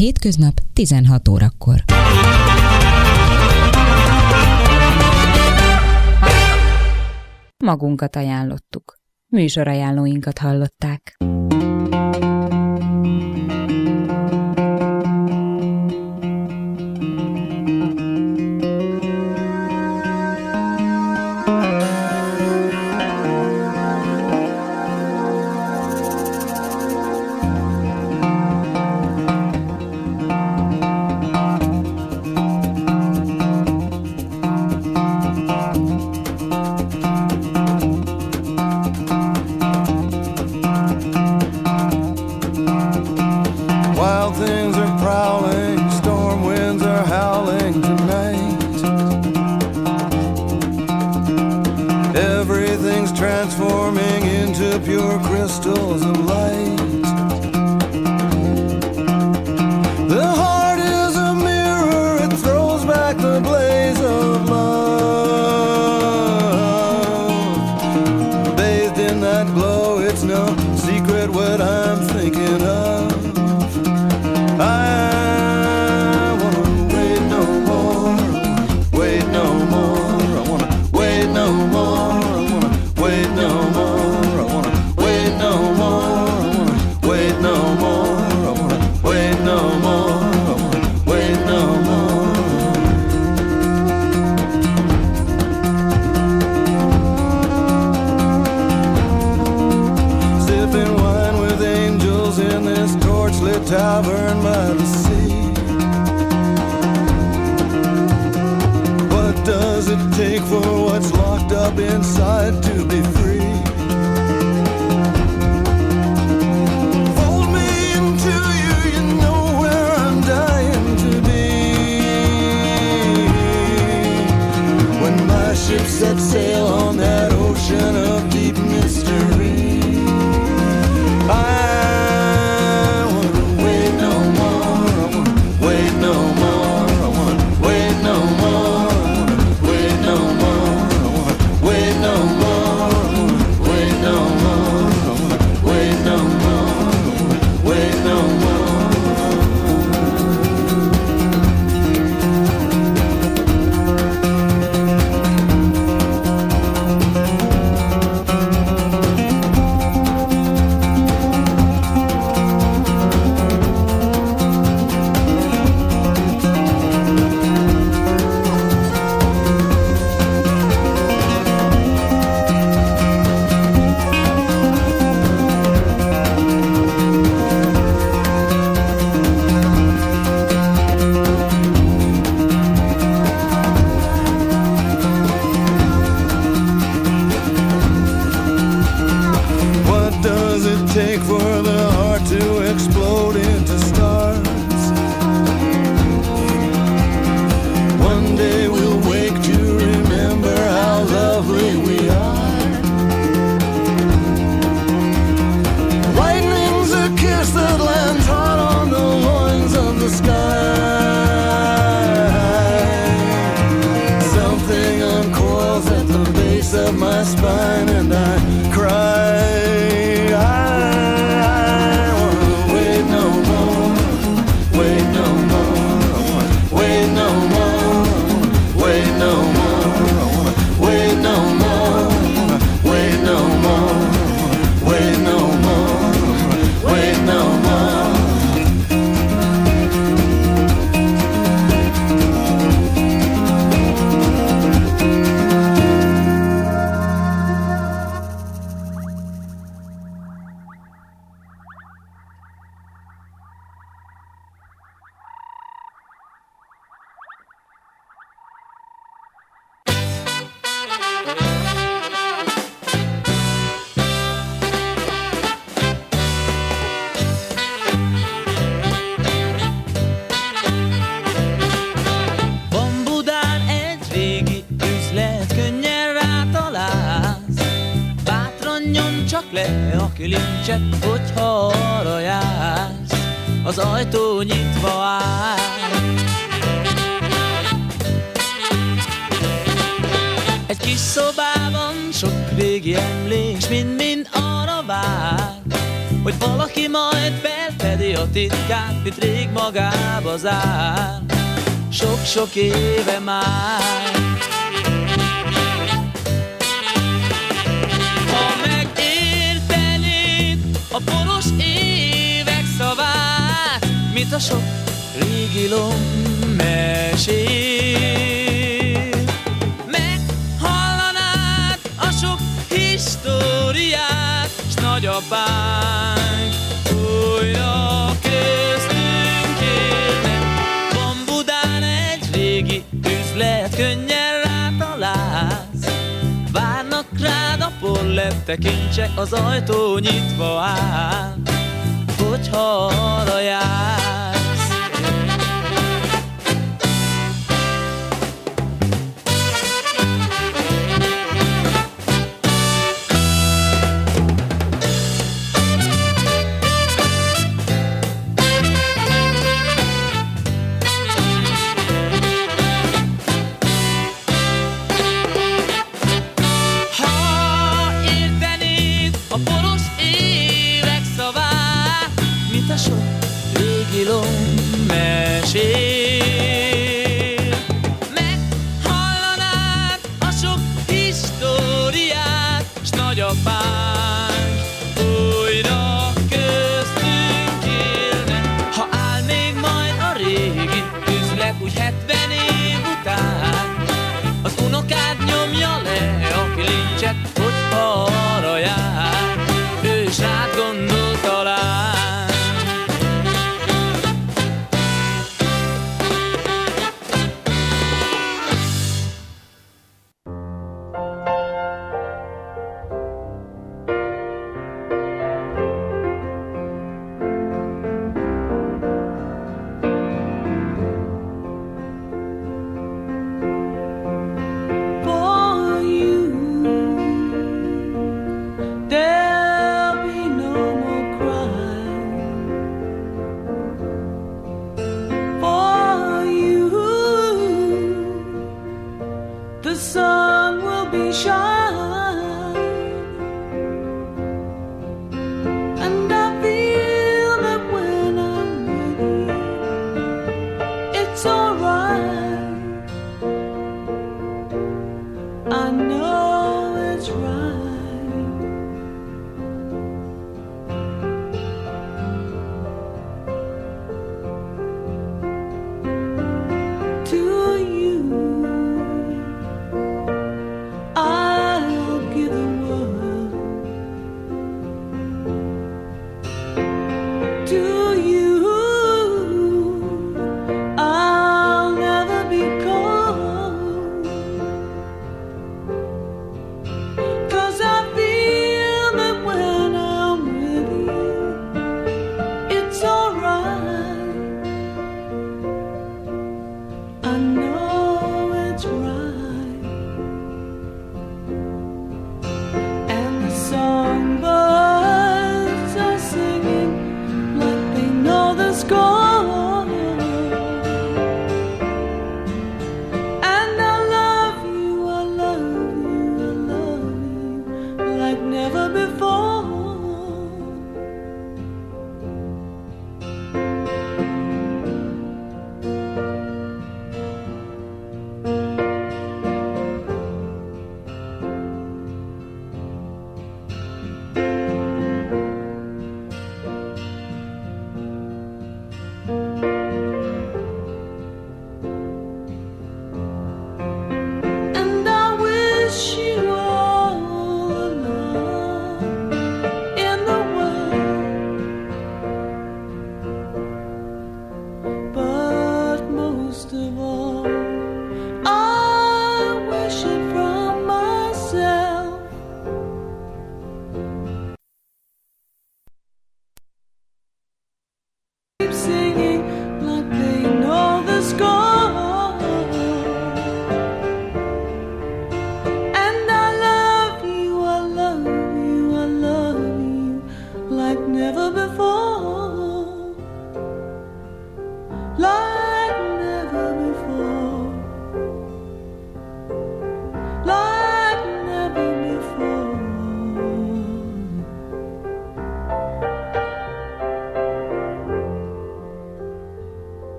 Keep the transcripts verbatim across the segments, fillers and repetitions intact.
hétköznap tizenhat órakor. Magunkat ajánlottuk. Műsorajánlóinkat hallották. Transforming into pure crystals of light. The heart is a mirror, it throws back the blaze of love. Bathed in that glow, it's no secret what I'm thinking of. I wanna wait no more, wait no more, I wanna wait no more. Wait no more, I wanna wait no more, I wanna wait no more, I wanna wait no more, I wanna wait no more. Sipping wine with angels in this torchlit tavern by the sea. What does it take for what's locked up inside to be free? Fold me into you, you know where I'm dying to be. When my ship sets sail on that ocean of deep mystery, I wanna wait no more, I wanna wait no more, I wanna wait no more. Wait no more, wait no more, wait no more, wait no more. Take for the heart to explode into stars. One day we'll wake to remember how lovely we are. Lightning's a kiss that lands hot on the loins of the sky. Something uncoils at the base of my spine and I cry. Le a kilincset, hogyha arra jársz, az ajtó nyitva áll. Egy kis szobában sok régi emlék, mind-mind arra vár, hogy valaki majd felfedi a titkát, mit rég magába zár. Sok-sok éve már. Ha megértenéd a poros évek szavát, mint a sok régi lommesét, meghallanád a sok históriát, s nagyapánk újra köztünk élne. Van Budán egy régi üzlet, könnyen rátalálsz, várnak rád a pollepp tekincsek, az ajtó nyitva áll, hogyha arra jársz. Meghallanád a sok históriát, s nagyapánk újra köztünk élne. Ha áll még majd a régi üzlet, úgy hetven év után, az unokád nyomja le a kilincset, hogyha arra jár, ő is rád gondol talán.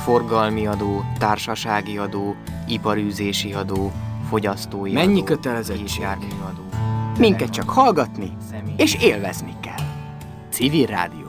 forgalmi adó, társasági adó, iparűzési adó, fogyasztói Mennyi adó, kötelezettség? gépjárműadó. Minket csak hallgatni Személy- és élvezni kell. Civil rádióadó.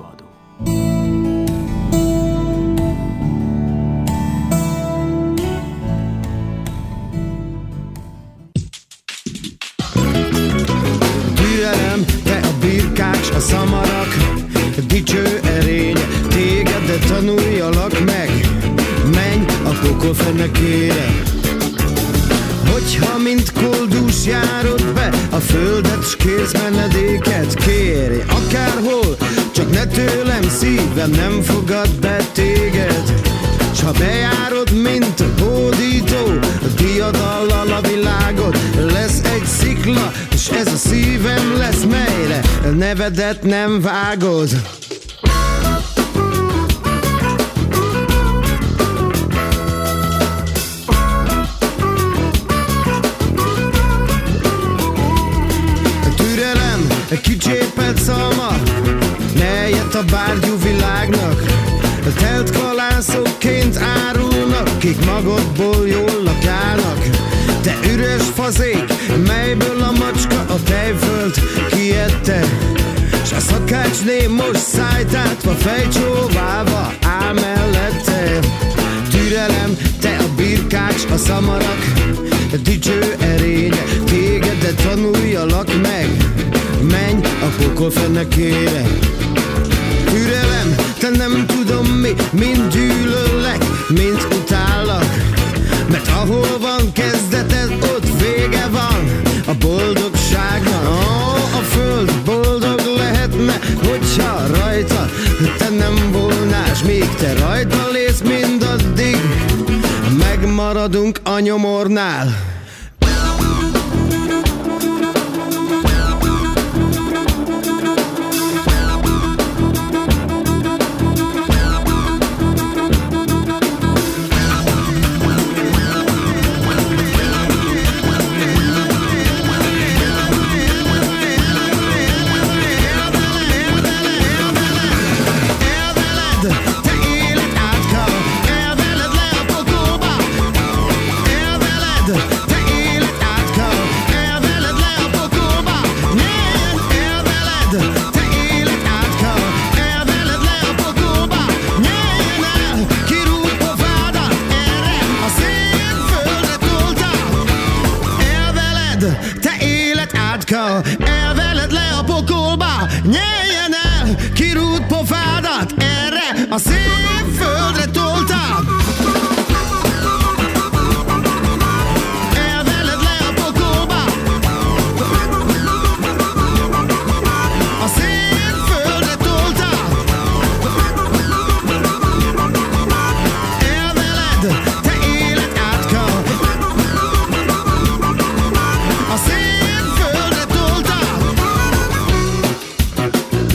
Türelem, te a birkács, a szamarak, dicső erénye, téged, de tanuljalak meg, menj a pokol fenekére. Hogyha mint koldus járod be a földet, s kérsz menedéket, kérj akárhol, csak ne tőlem, szívem nem fogad be téged. S ha bejárod, mint hódító, diadallal a világot, lesz egy szikla, és ez a szívem lesz, melyre nevedet nem vágod. Türelem, kicsépelt szalma, melyet a bárgyú világnak telt kalászokként árulnak, kik magadból jól lakálnak. Te üres fazék, melyből a macska a tejföld kiette, s a szakácsné most szájtátva, fejcsóválva áll mellette. Türelem, te a birkács, a szamarak, dicső erénye, téged, de tanuljalak meg, menj a pokol fenekére. Türelem, te nem tudom mi, mind gyűlöllek, mind utállak, mert ahol van kezdeted, ott vége van a boldogságnak. Ó, a föld boldog lehetne, hogyha rajta te nem volnás, míg te rajta lész mindaddig, megmaradunk a nyomornál. Elveled le a pokolba, nyeljen el, kirúd pofádat, erre a szép földre toltam. Elveled le a pokolba, a szép földre toltam. Elveled, te élet átka, a szép földre toltam.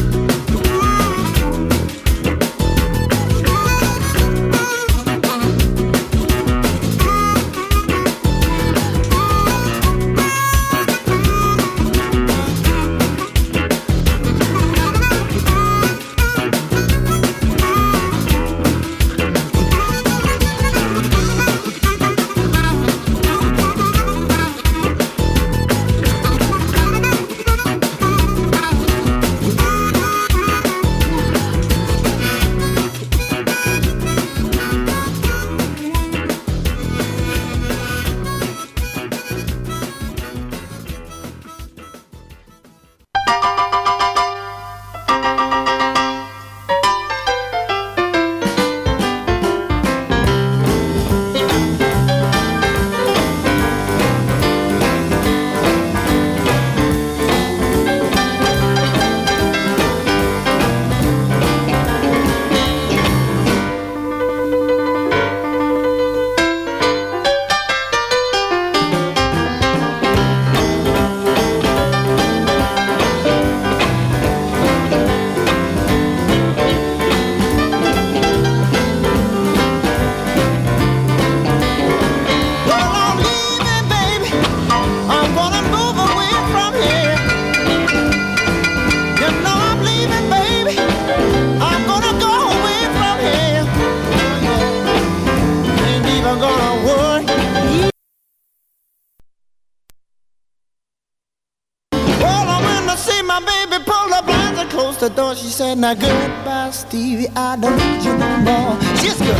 the door, she said, now goodbye, Stevie, I don't need you no more. She's good.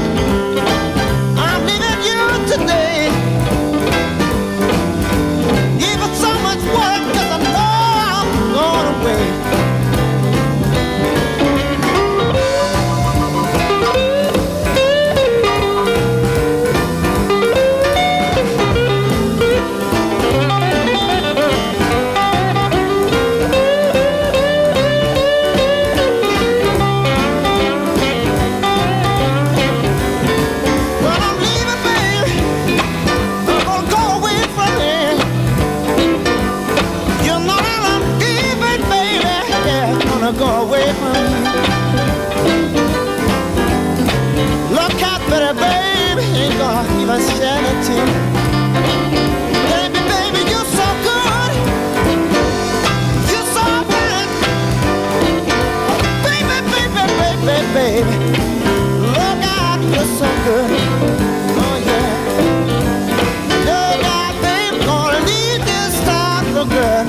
I'm leaving you today. Give it so much work, cause I know I'm going away. Go away from me. Look out, better baby, ain't gonna even shed a tear. Baby, baby, you're so good, you're so fine. Baby, baby, baby, baby, look out, you're so good. Oh yeah, look out, baby, gonna leave this time for good.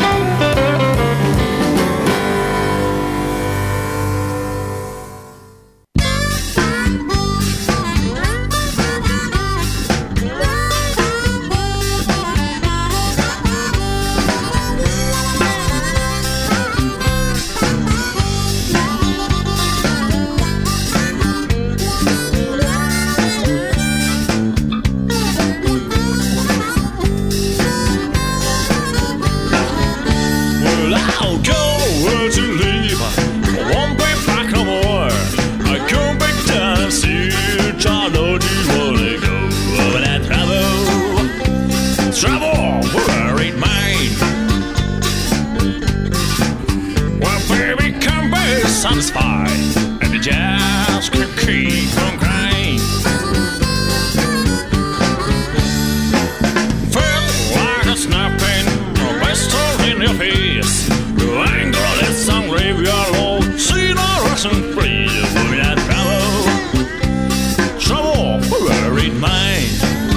Satisfied, and the jazz can keep on crying. Feel like a snapping, a pistol in your face. The anger of that song, grave your low. See no Russian free, with that trouble. Trouble, worried mind.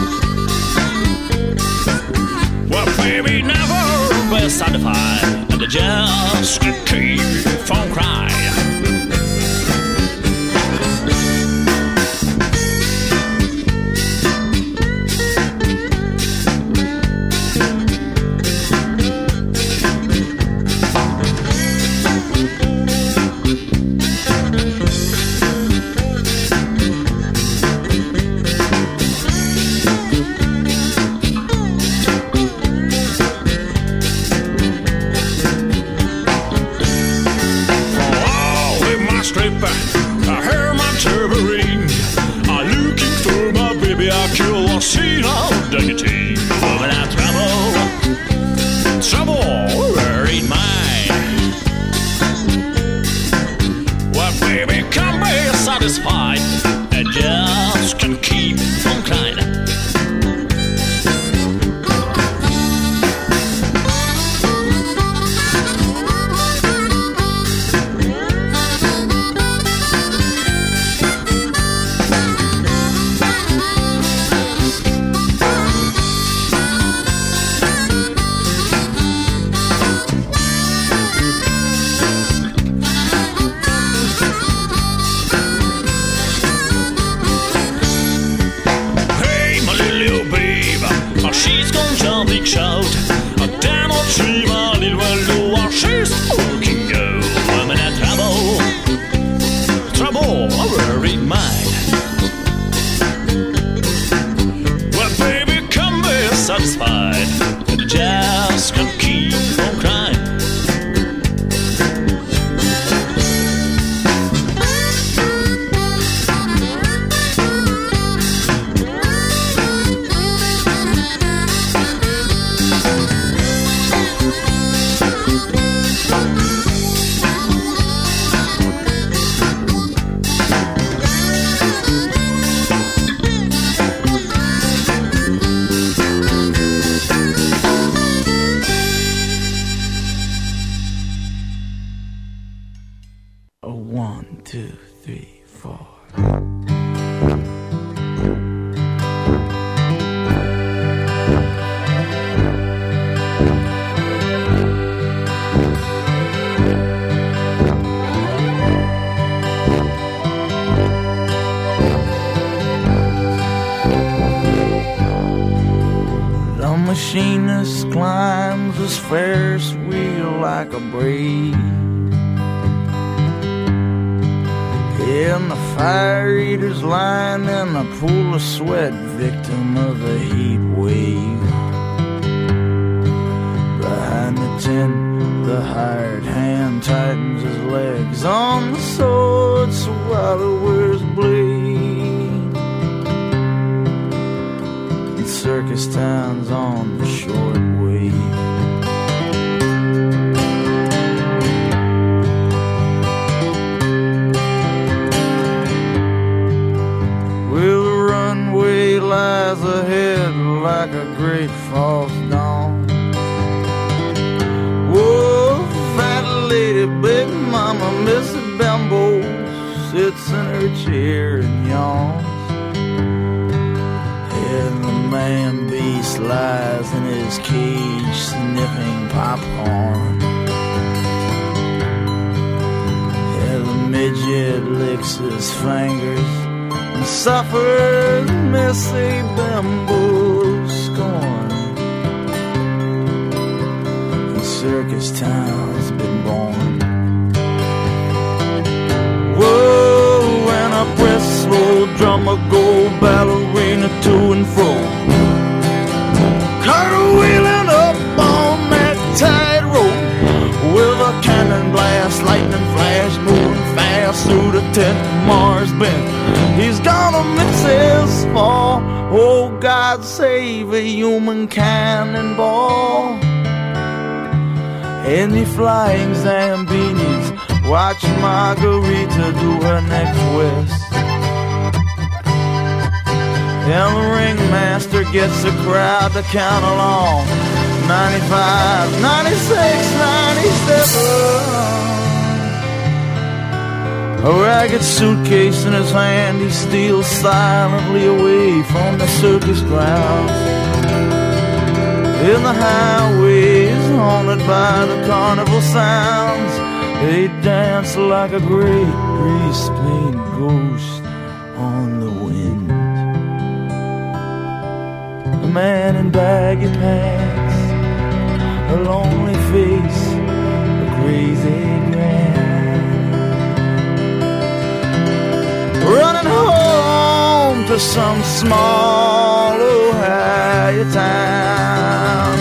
Well, baby, never be satisfied, and the jazz can keep on crying. I hear my tambourine. I'm looking for my baby. I kill a scene of dignity. Without trouble, trouble, where ain't mine? Well, baby, can be satisfied and just can keep from crying. machinist climbs his Ferris wheel like a breeze. And the fire eater's lying in a pool of sweat, victim of a heat wave. Behind the tent, the hired hand tightens his legs on the sword swallower's blade. And circus town's on the short wave. Well, the runway lies ahead like a great false dawn. Whoa, fat lady, baby mama, Missus Bambo sits in her chair and yawns. And the man beast lies in his cage sniffing popcorn. And the midget licks his fingers and suffers Missy Bambo's scorn. And circus town's been born. Whoa, and a press slow drummer go ballerina to and fro, cartwheeling up on that tightrope with a cannon blast, lightning flash, moving fast through the tent. Mars bent, he's gonna miss his fall. Oh, God save a human cannonball. Any flying Zambinis watch Margarita do her next twist. And the ringmaster gets the crowd to count along. ninety-five, ninety-six, ninety-seven. A ragged suitcase in his hand, he steals silently away from the circus grounds. In the highways haunted by the carnival sounds, they dance like a great grease-paint ghost on the wind. A man in baggy pants, a lonely face, a crazy grin, running home to some small Ohio town.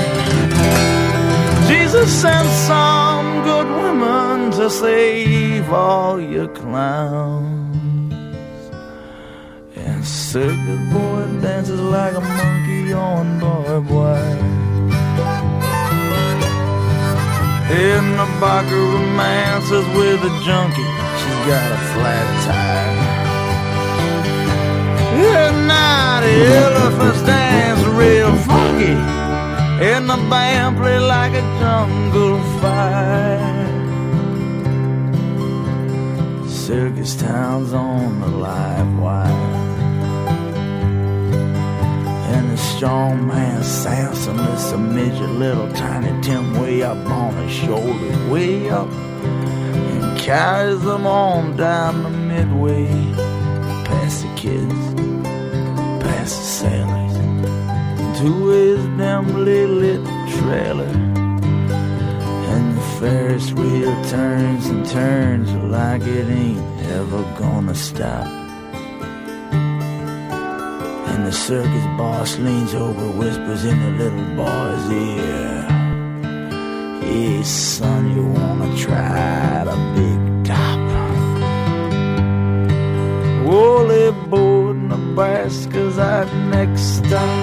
Jesus sent some good women to save all your clowns. And circus boy dances like a monkey on barbed wire. And the barker romances with a junkie, she's got a flat tire. And now the elephants dance real funky, and the band play like a jungle fire. Circus town's on the live wire. And the strong man Samson lifts a midget little tiny Tim way up on his shoulders, way up, and carries them on down the midway, past the kids, past the sailors, to his dimly lit trailer. And the Ferris wheel turns and turns like it ain't ever gonna stop. And the circus boss leans over, whispers in the little boy's ear, hey son, you wanna try the big top? Woolly board, Nebraska's our next stop.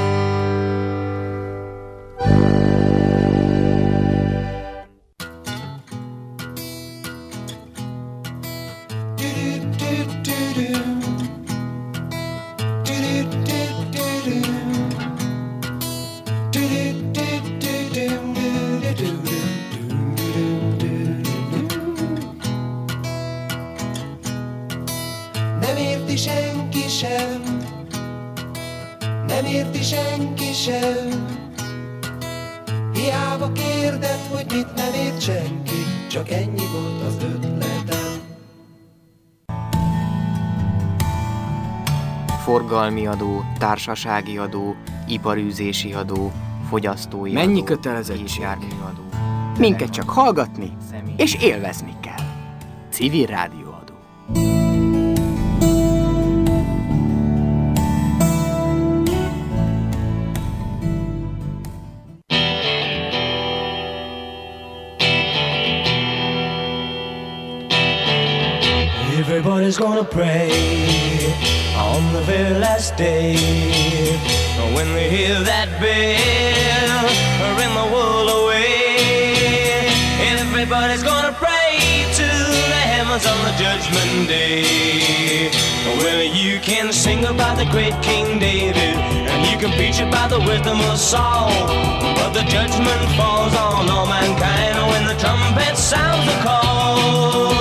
Forgalmi adó, társasági adó, iparűzési adó, fogyasztói Mennyi adó, kötelezettség? gépjárműadó, Minket csak hallgatni személy- és élvezni kell. Civil rádióadó. Everybody's gonna pray on the very last day. When they hear that bell, ring the world away. Everybody's gonna pray to the heavens on the judgment day. Well, you can sing about the great King David, and you can preach about the wisdom of Saul, but the judgment falls on all mankind when the trumpet sounds the call.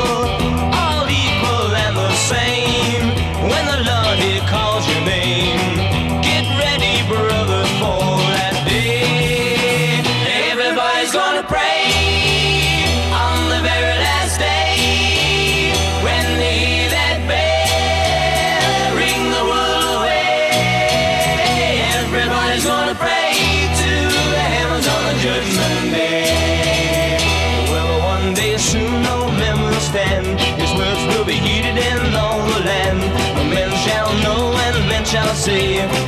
Same when the Lord he calls your name. Get ready, brothers, for that day. Everybody's gonna pray on the very last day. When they hear that bell, ring the world away. Everybody's gonna pray to the heavens on the judgment day. Well, one day soon no men will stand. His words will be heeded in all the land. Men shall know and men shall say.